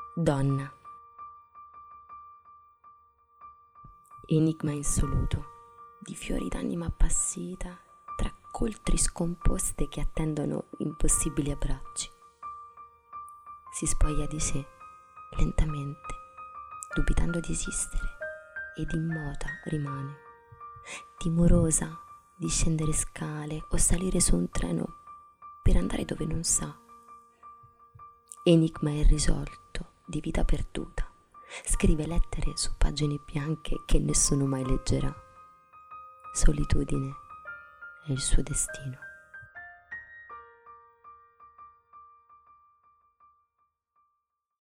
Donna. Enigma insoluto, di fiori d'anima appassita, tra coltri scomposte che attendono impossibili abbracci. Si spoglia di sé, lentamente, dubitando di esistere, ed immota rimane, timorosa di scendere scale o salire su un treno per andare dove non sa. Enigma irrisolto, di vita perduta, scrive lettere su pagine bianche che nessuno mai leggerà. Solitudine è il suo destino.